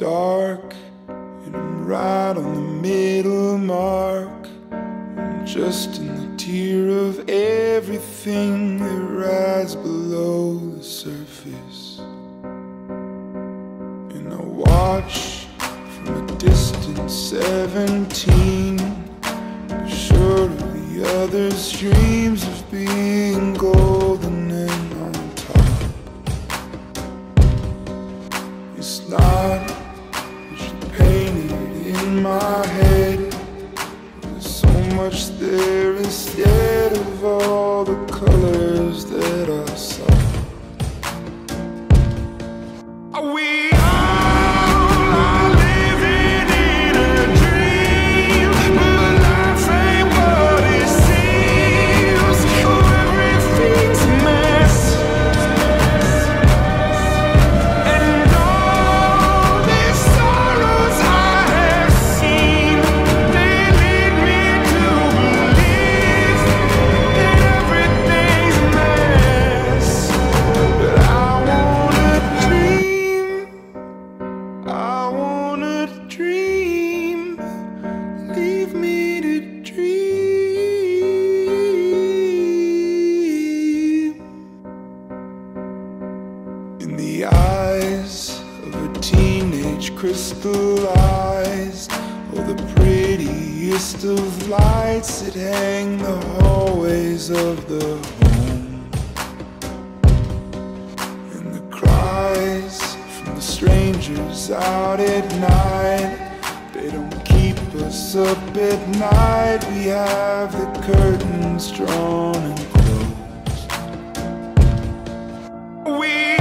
dark, and I'm right on the middle mark. I'm just in the tier of everything that rides below the surface. And I watch from a distant 17, sure of the others' dreams of being golden and on top. It's not what you painted in my head. There's so much there instead of all the colors that I saw. We in the eyes of a teenage crystallized, oh, the prettiest of lights that hang the hallways of the home. And the cries from the strangers out at night, they don't keep us up at night. We have the curtains drawn and closed. We